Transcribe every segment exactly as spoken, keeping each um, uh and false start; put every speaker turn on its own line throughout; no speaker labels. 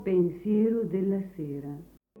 Pensiero della sera.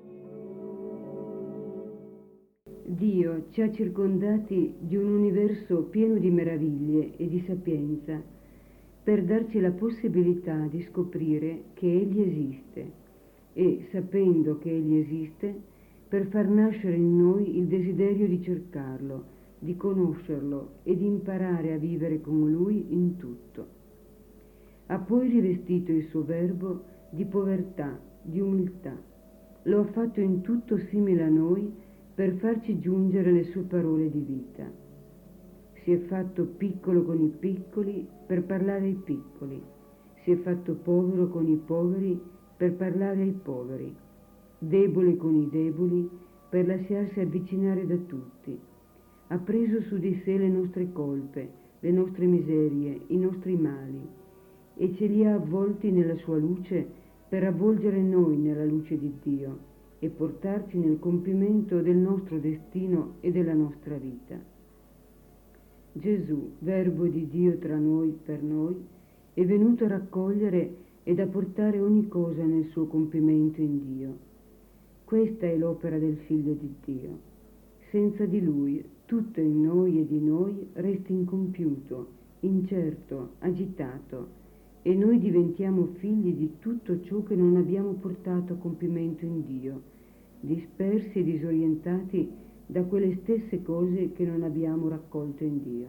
Dio ci ha circondati di un universo pieno di meraviglie e di sapienza per darci la possibilità di scoprire che Egli esiste e, sapendo che Egli esiste, per far nascere in noi il desiderio di cercarlo, di conoscerlo e di imparare a vivere con Lui in tutto. Ha poi rivestito il suo verbo di povertà, di umiltà. Lo ha fatto in tutto simile a noi per farci giungere le sue parole di vita. Si è fatto piccolo con i piccoli per parlare ai piccoli. Si è fatto povero con i poveri per parlare ai poveri. Debole con i deboli per lasciarsi avvicinare da tutti. Ha preso su di sé le nostre colpe, le nostre miserie, i nostri mali e ce li ha avvolti nella sua luce per avvolgere noi nella luce di Dio e portarci nel compimento del nostro destino e della nostra vita. Gesù, Verbo di Dio tra noi, per noi, è venuto a raccogliere ed a portare ogni cosa nel suo compimento in Dio. Questa è l'opera del Figlio di Dio. Senza di Lui, tutto in noi e di noi resta incompiuto, incerto, agitato, e noi diventiamo figli di tutto ciò che non abbiamo portato a compimento in Dio, dispersi e disorientati da quelle stesse cose che non abbiamo raccolto in Dio.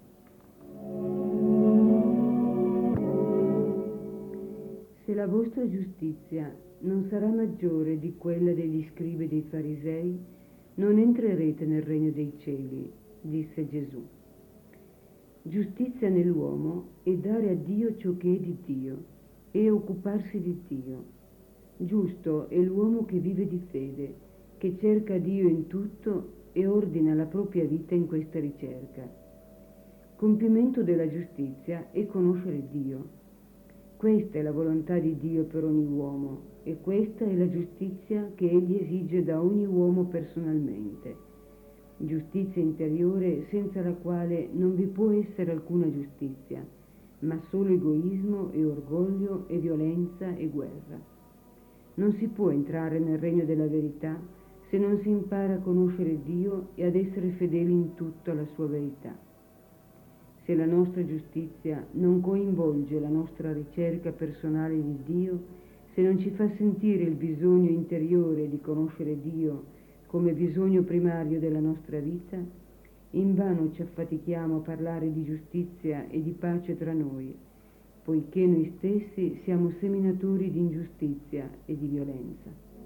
Se la vostra giustizia non sarà maggiore di quella degli scribi e dei farisei, non entrerete nel regno dei cieli, disse Gesù. Giustizia nell'uomo è dare a Dio ciò che è di Dio e occuparsi di Dio. Giusto è l'uomo che vive di fede, che cerca Dio in tutto e ordina la propria vita in questa ricerca. Compimento della giustizia è conoscere Dio. Questa è la volontà di Dio per ogni uomo e questa è la giustizia che Egli esige da ogni uomo personalmente. Giustizia interiore senza la quale non vi può essere alcuna giustizia, ma solo egoismo e orgoglio e violenza e guerra. Non si può entrare nel regno della verità se non si impara a conoscere Dio e ad essere fedeli in tutto alla sua verità. Se la nostra giustizia non coinvolge la nostra ricerca personale di Dio, se non ci fa sentire il bisogno interiore di conoscere Dio come bisogno primario della nostra vita, invano ci affatichiamo a parlare di giustizia e di pace tra noi, poiché noi stessi siamo seminatori di ingiustizia e di violenza.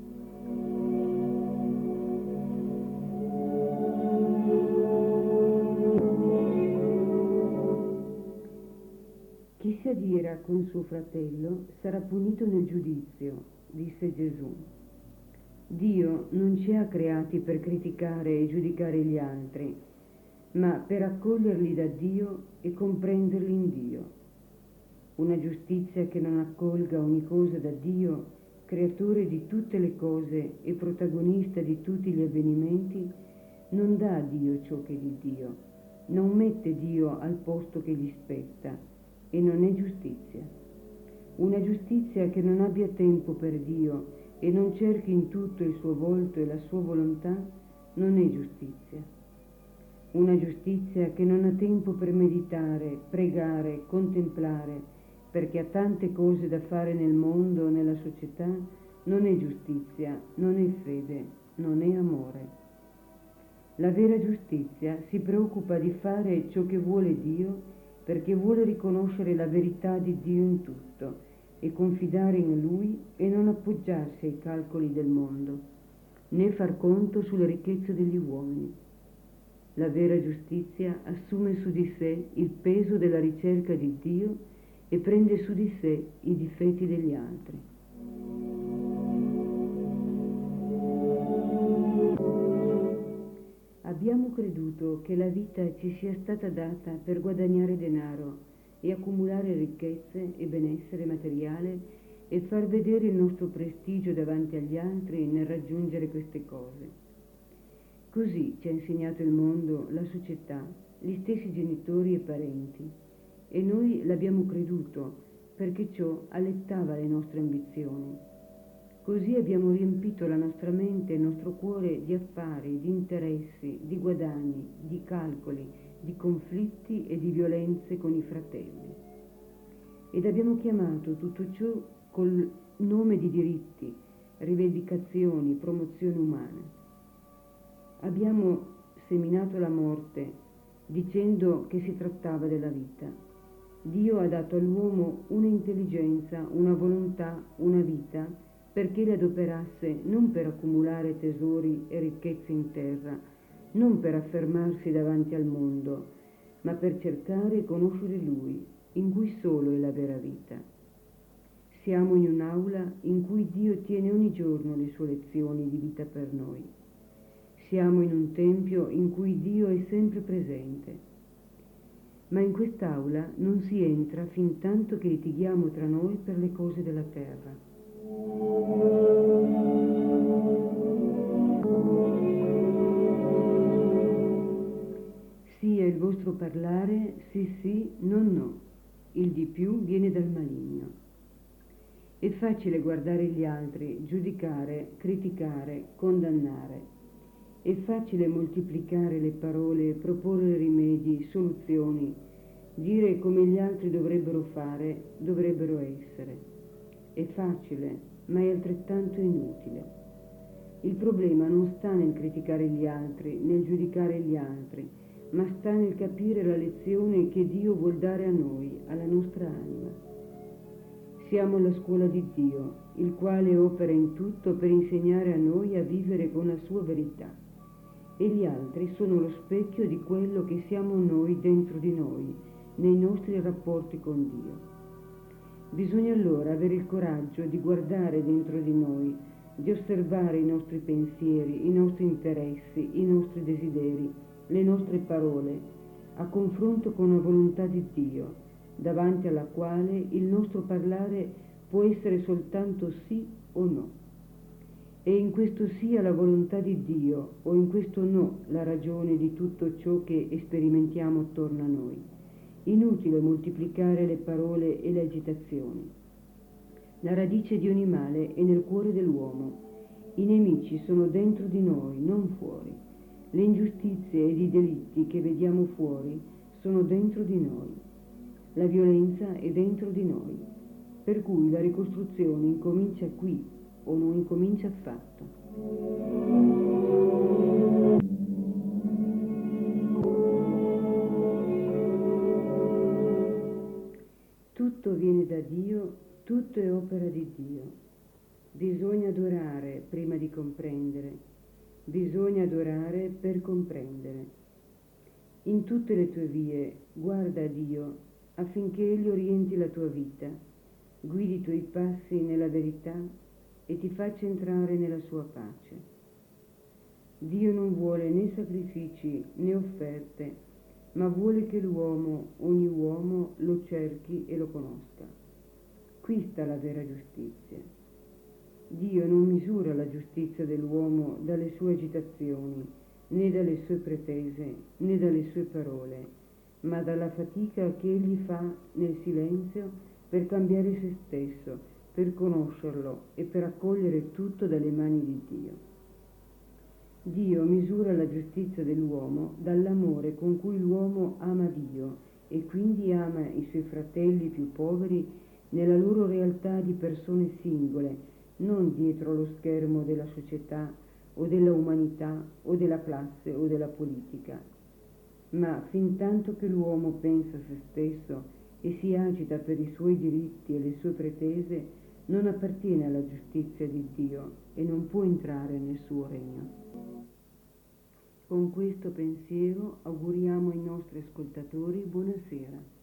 Chi si adira con suo fratello sarà punito nel giudizio, disse Gesù. Dio non ci ha creati per criticare e giudicare gli altri, ma per accoglierli da Dio e comprenderli in Dio. Una giustizia che non accolga ogni cosa da Dio, creatore di tutte le cose e protagonista di tutti gli avvenimenti, non dà a Dio ciò che è di Dio, non mette Dio al posto che gli spetta e non è giustizia. Una giustizia che non abbia tempo per Dio e non cerchi in tutto il suo volto e la sua volontà, non è giustizia. Una giustizia che non ha tempo per meditare, pregare, contemplare, perché ha tante cose da fare nel mondo, nella società, non è giustizia, non è fede, non è amore. La vera giustizia si preoccupa di fare ciò che vuole Dio, perché vuole riconoscere la verità di Dio in tutto e confidare in Lui e non appoggiarsi ai calcoli del mondo, né far conto sulle ricchezze degli uomini. La vera giustizia assume su di sé il peso della ricerca di Dio e prende su di sé i difetti degli altri. Abbiamo creduto che la vita ci sia stata data per guadagnare denaro e accumulare ricchezze e benessere materiale e far vedere il nostro prestigio davanti agli altri nel raggiungere queste cose. Così ci ha insegnato il mondo, la società, gli stessi genitori e parenti, e noi l'abbiamo creduto perché ciò allettava le nostre ambizioni. Così abbiamo riempito la nostra mente e il nostro cuore di affari, di interessi, di guadagni, di calcoli, di conflitti e di violenze con i fratelli. Ed abbiamo chiamato tutto ciò col nome di diritti, rivendicazioni, promozione umana. Abbiamo seminato la morte dicendo che si trattava della vita. Dio ha dato all'uomo un'intelligenza, una volontà, una vita, perché le adoperasse non per accumulare tesori e ricchezze in terra, non per affermarsi davanti al mondo, ma per cercare e conoscere Lui, in cui solo è la vera vita. Siamo in un'aula in cui Dio tiene ogni giorno le sue lezioni di vita per noi. Siamo in un tempio in cui Dio è sempre presente. Ma in quest'aula non si entra fin tanto che litighiamo tra noi per le cose della terra. Sia il vostro parlare sì sì, non no. Il di più viene dal maligno. È facile guardare gli altri, giudicare, criticare, condannare. È facile moltiplicare le parole, proporre rimedi, soluzioni, dire come gli altri dovrebbero fare, dovrebbero essere. È facile, ma è altrettanto inutile. Il problema non sta nel criticare gli altri, nel giudicare gli altri, ma sta nel capire la lezione che Dio vuol dare a noi, alla nostra anima. Siamo la scuola di Dio, il quale opera in tutto per insegnare a noi a vivere con la sua verità. E gli altri sono lo specchio di quello che siamo noi dentro di noi, nei nostri rapporti con Dio. Bisogna allora avere il coraggio di guardare dentro di noi, di osservare i nostri pensieri, i nostri interessi, i nostri desideri, le nostre parole, a confronto con la volontà di Dio, davanti alla quale il nostro parlare può essere soltanto sì o no. E in questo sì alla volontà di Dio o in questo no la ragione di tutto ciò che sperimentiamo attorno a noi. Inutile moltiplicare le parole e le agitazioni. La radice di ogni male è nel cuore dell'uomo. I nemici sono dentro di noi, non fuori. Le ingiustizie ed i delitti che vediamo fuori sono dentro di noi. La violenza è dentro di noi. Per cui la ricostruzione incomincia qui o non incomincia affatto. Tutto viene da Dio, tutto è opera di Dio. Bisogna adorare prima di comprendere, bisogna adorare per comprendere. In tutte le tue vie guarda a Dio affinché Egli orienti la tua vita, guidi i tuoi passi nella verità e ti faccia entrare nella sua pace. Dio non vuole né sacrifici né offerte, ma vuole che l'uomo, ogni uomo, lo cerchi e lo conosca. Qui sta la vera giustizia. Dio non misura la giustizia dell'uomo dalle sue agitazioni, né dalle sue pretese, né dalle sue parole, ma dalla fatica che egli fa nel silenzio per cambiare se stesso, per conoscerlo e per accogliere tutto dalle mani di Dio. Dio misura la giustizia dell'uomo dall'amore con cui l'uomo ama Dio e quindi ama i suoi fratelli più poveri nella loro realtà di persone singole, non dietro lo schermo della società o della umanità o della classe o della politica. Ma fin tanto che l'uomo pensa a se stesso e si agita per i suoi diritti e le sue pretese, non appartiene alla giustizia di Dio e non può entrare nel suo regno. Con questo pensiero auguriamo ai nostri ascoltatori buonasera.